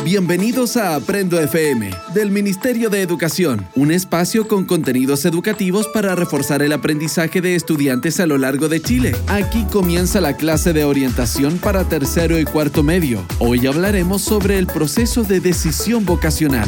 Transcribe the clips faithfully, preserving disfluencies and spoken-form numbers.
Bienvenidos a Aprendo F M, del Ministerio de Educación, un espacio con contenidos educativos para reforzar el aprendizaje de estudiantes a lo largo de Chile. Aquí comienza la clase de orientación para tercero y cuarto medio. Hoy hablaremos sobre el proceso de decisión vocacional.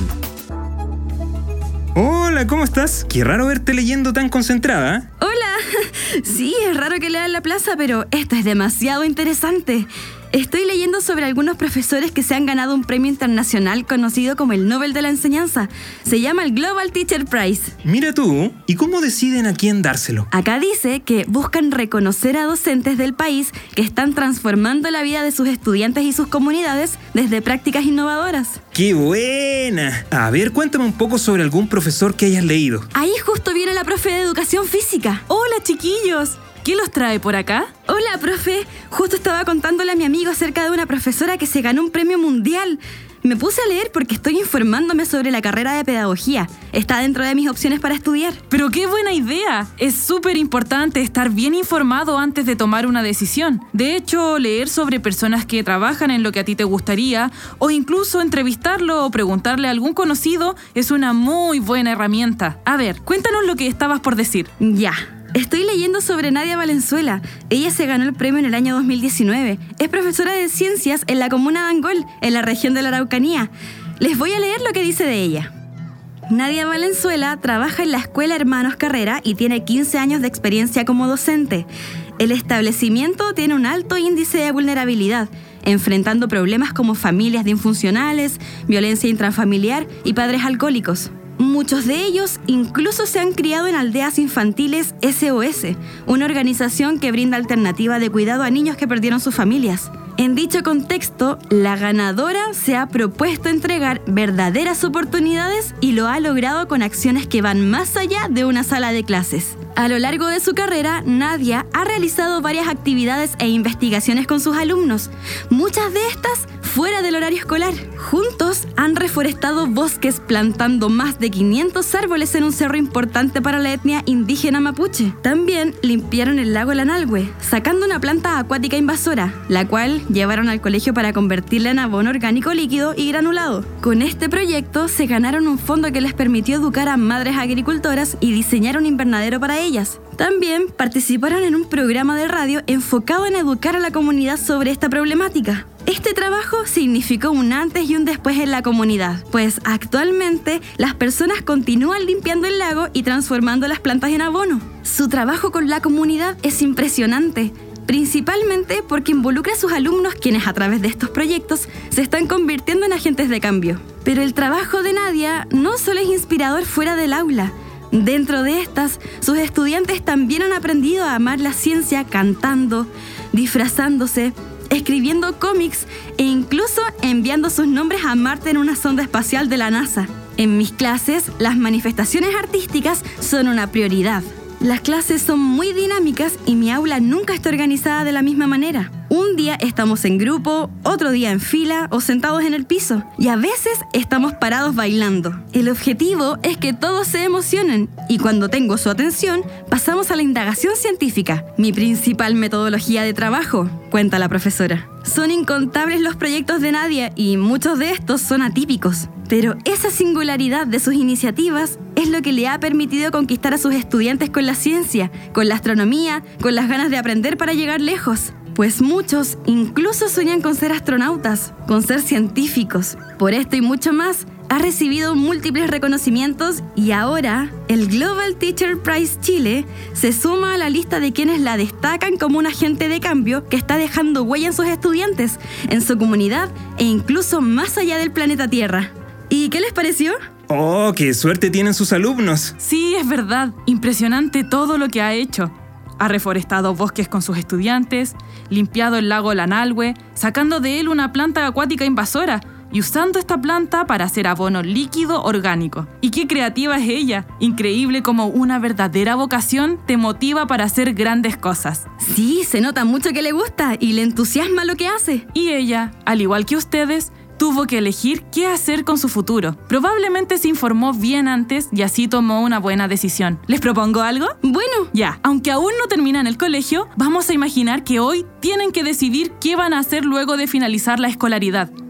Hola, ¿cómo estás? Qué raro verte leyendo tan concentrada. Hola, sí, es raro que lea en la plaza, pero esto es demasiado interesante. Estoy leyendo sobre algunos profesores que se han ganado un premio internacional conocido como el Nobel de la Enseñanza. Se llama el Global Teacher Prize. Mira tú, ¿y cómo deciden a quién dárselo? Acá dice que buscan reconocer a docentes del país que están transformando la vida de sus estudiantes y sus comunidades desde prácticas innovadoras. ¡Qué buena! A ver, cuéntame un poco sobre algún profesor que hayas leído. Ahí justo viene la profe de Educación Física. Hola, chiquillos. ¿Qué los trae por acá? Hola, profe. Justo estaba contándole a mi amigo acerca de una profesora que se ganó un premio mundial. Me puse a leer porque estoy informándome sobre la carrera de pedagogía. Está dentro de mis opciones para estudiar. ¡Pero qué buena idea! Es súper importante estar bien informado antes de tomar una decisión. De hecho, leer sobre personas que trabajan en lo que a ti te gustaría o incluso entrevistarlo o preguntarle a algún conocido es una muy buena herramienta. A ver, cuéntanos lo que estabas por decir. Ya. Estoy leyendo sobre Nadia Valenzuela. Ella se ganó el premio en el año dos mil diecinueve. Es profesora de ciencias en la comuna de Angol, en la región de la Araucanía. Les voy a leer lo que dice de ella. Nadia Valenzuela trabaja en la Escuela Hermanos Carrera y tiene quince años de experiencia como docente. El establecimiento tiene un alto índice de vulnerabilidad, enfrentando problemas como familias disfuncionales, violencia intrafamiliar y padres alcohólicos. Muchos de ellos incluso se han criado en aldeas infantiles S O S, una organización que brinda alternativa de cuidado a niños que perdieron sus familias. En dicho contexto, la ganadora se ha propuesto entregar verdaderas oportunidades y lo ha logrado con acciones que van más allá de una sala de clases. A lo largo de su carrera, Nadia ha realizado varias actividades e investigaciones con sus alumnos, muchas de estas fuera del horario escolar. Juntos han reforestado bosques plantando más de quinientos árboles en un cerro importante para la etnia indígena mapuche. También limpiaron el lago Lanalhue, sacando una planta acuática invasora, la cual llevaron al colegio para convertirla en abono orgánico líquido y granulado. Con este proyecto se ganaron un fondo que les permitió educar a madres agricultoras y diseñar un invernadero para ellas. También participaron en un programa de radio enfocado en educar a la comunidad sobre esta problemática. Este trabajo significó un antes y un después en la comunidad, pues actualmente las personas continúan limpiando el lago y transformando las plantas en abono. Su trabajo con la comunidad es impresionante, principalmente porque involucra a sus alumnos quienes a través de estos proyectos se están convirtiendo en agentes de cambio. Pero el trabajo de Nadia no solo es inspirador fuera del aula. Dentro de estas, sus estudiantes también han aprendido a amar la ciencia cantando, disfrazándose, escribiendo cómics e incluso enviando sus nombres a Marte en una sonda espacial de la NASA. En mis clases, las manifestaciones artísticas son una prioridad. Las clases son muy dinámicas y mi aula nunca está organizada de la misma manera. Un día estamos en grupo, otro día en fila o sentados en el piso y a veces estamos parados bailando. El objetivo es que todos se emocionen y cuando tengo su atención pasamos a la indagación científica, mi principal metodología de trabajo, cuenta la profesora. Son incontables los proyectos de Nadia y muchos de estos son atípicos. Pero esa singularidad de sus iniciativas es lo que le ha permitido conquistar a sus estudiantes con la ciencia, con la astronomía, con las ganas de aprender para llegar lejos. Pues muchos incluso sueñan con ser astronautas, con ser científicos. Por esto y mucho más, ha recibido múltiples reconocimientos y ahora el Global Teacher Prize Chile se suma a la lista de quienes la destacan como un agente de cambio que está dejando huella en sus estudiantes, en su comunidad e incluso más allá del planeta Tierra. ¿Y qué les pareció? ¡Oh, qué suerte tienen sus alumnos! Sí, es verdad. Impresionante todo lo que ha hecho. Ha reforestado bosques con sus estudiantes, limpiado el lago Lanalhue, sacando de él una planta acuática invasora y usando esta planta para hacer abono líquido orgánico. ¡Y qué creativa es ella! Increíble cómo una verdadera vocación te motiva para hacer grandes cosas. Sí, se nota mucho que le gusta y le entusiasma lo que hace. Y ella, al igual que ustedes, tuvo que elegir qué hacer con su futuro. Probablemente se informó bien antes y así tomó una buena decisión. ¿Les propongo algo? Bueno, ya. Aunque aún no terminan el colegio, vamos a imaginar que hoy tienen que decidir qué van a hacer luego de finalizar la escolaridad.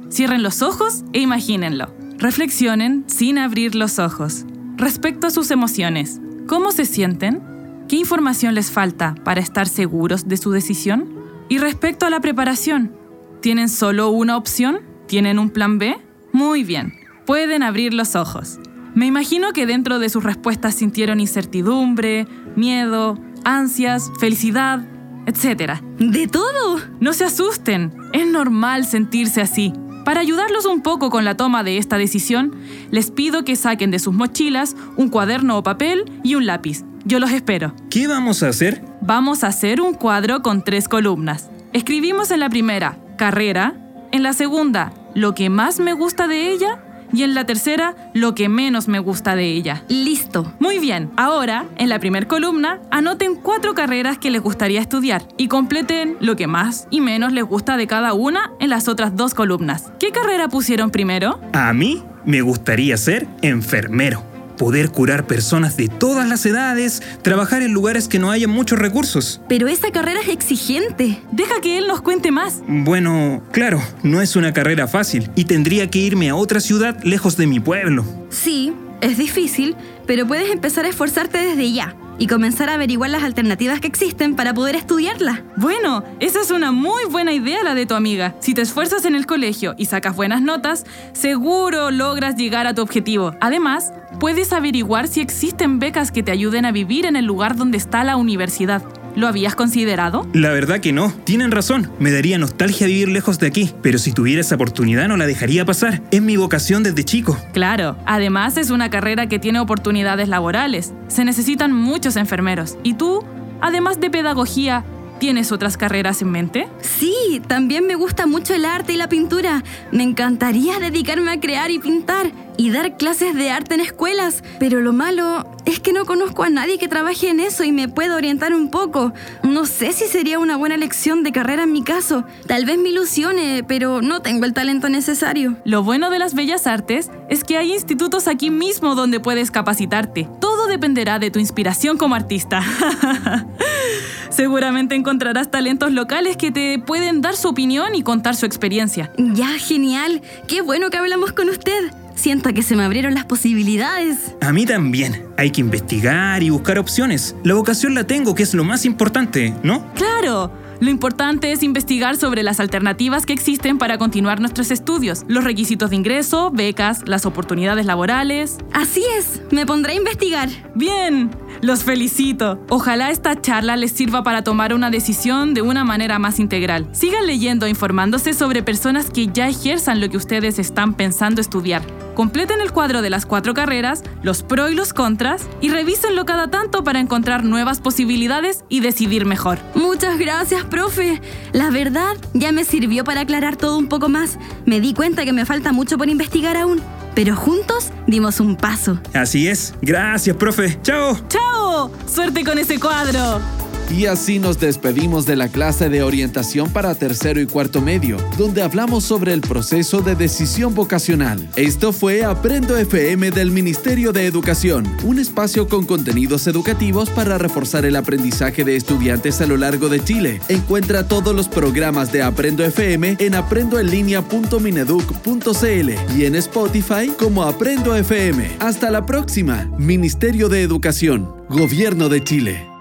Cierren los ojos e imagínenlo. Reflexionen sin abrir los ojos. Respecto a sus emociones, ¿cómo se sienten? ¿Qué información les falta para estar seguros de su decisión? Y respecto a la preparación, ¿tienen solo una opción? ¿Tienen un plan B? Muy bien, pueden abrir los ojos. Me imagino que dentro de sus respuestas sintieron incertidumbre, miedo, ansias, felicidad, etcétera. ¡De todo! No se asusten, es normal sentirse así. Para ayudarlos un poco con la toma de esta decisión, les pido que saquen de sus mochilas un cuaderno o papel y un lápiz. Yo los espero. ¿Qué vamos a hacer? Vamos a hacer un cuadro con tres columnas. Escribimos en la primera, carrera, en la segunda, lo que más me gusta de ella, y en la tercera, lo que menos me gusta de ella. Listo. Muy bien, ahora, en la primera columna, anoten cuatro carreras que les gustaría estudiar y completen lo que más y menos les gusta de cada una en las otras dos columnas. ¿Qué carrera pusieron primero? A mí me gustaría ser enfermero. Poder curar personas de todas las edades, trabajar en lugares que no haya muchos recursos. Pero esa carrera es exigente. Deja que él nos cuente más. Bueno, claro, no es una carrera fácil y tendría que irme a otra ciudad lejos de mi pueblo. Sí, es difícil, pero puedes empezar a esforzarte desde ya y comenzar a averiguar las alternativas que existen para poder estudiarla. Bueno, esa es una muy buena idea la de tu amiga. Si te esfuerzas en el colegio y sacas buenas notas, seguro logras llegar a tu objetivo. Además, puedes averiguar si existen becas que te ayuden a vivir en el lugar donde está la universidad. ¿Lo habías considerado? La verdad que no. Tienen razón. Me daría nostalgia vivir lejos de aquí. Pero si tuviera esa oportunidad no la dejaría pasar. Es mi vocación desde chico. Claro. Además es una carrera que tiene oportunidades laborales. Se necesitan muchos enfermeros. ¿Y tú, además de pedagogía, tienes otras carreras en mente? Sí, también me gusta mucho el arte y la pintura. Me encantaría dedicarme a crear y pintar y dar clases de arte en escuelas. Pero lo malo es que no conozco a nadie que trabaje en eso y me pueda orientar un poco. No sé si sería una buena elección de carrera en mi caso. Tal vez me ilusione, pero no tengo el talento necesario. Lo bueno de las bellas artes es que hay institutos aquí mismo donde puedes capacitarte. Todo dependerá de tu inspiración como artista. Seguramente encontrarás talentos locales que te pueden dar su opinión y contar su experiencia. Ya, genial. Qué bueno que hablamos con usted. Siento que se me abrieron las posibilidades. A mí también. Hay que investigar y buscar opciones. La vocación la tengo, que es lo más importante, ¿no? ¡Claro! Lo importante es investigar sobre las alternativas que existen para continuar nuestros estudios, los requisitos de ingreso, becas, las oportunidades laborales. Así es, me pondré a investigar. ¡Bien! Los felicito. Ojalá esta charla les sirva para tomar una decisión de una manera más integral. Sigan leyendo e informándose sobre personas que ya ejerzan lo que ustedes están pensando estudiar. Completen el cuadro de las cuatro carreras, los pros y los contras, y revísenlo cada tanto para encontrar nuevas posibilidades y decidir mejor. Muchas gracias, profe. La verdad, ya me sirvió para aclarar todo un poco más. Me di cuenta que me falta mucho por investigar aún, pero juntos dimos un paso. Así es. Gracias, profe. ¡Chao! ¡Chao! ¡Suerte con ese cuadro! Y así nos despedimos de la clase de orientación para tercero y cuarto medio, donde hablamos sobre el proceso de decisión vocacional. Esto fue Aprendo F M del Ministerio de Educación, un espacio con contenidos educativos para reforzar el aprendizaje de estudiantes a lo largo de Chile. Encuentra todos los programas de Aprendo F M en aprendo en línea punto mineduc punto c l y en Spotify como Aprendo F M. Hasta la próxima. Ministerio de Educación, Gobierno de Chile.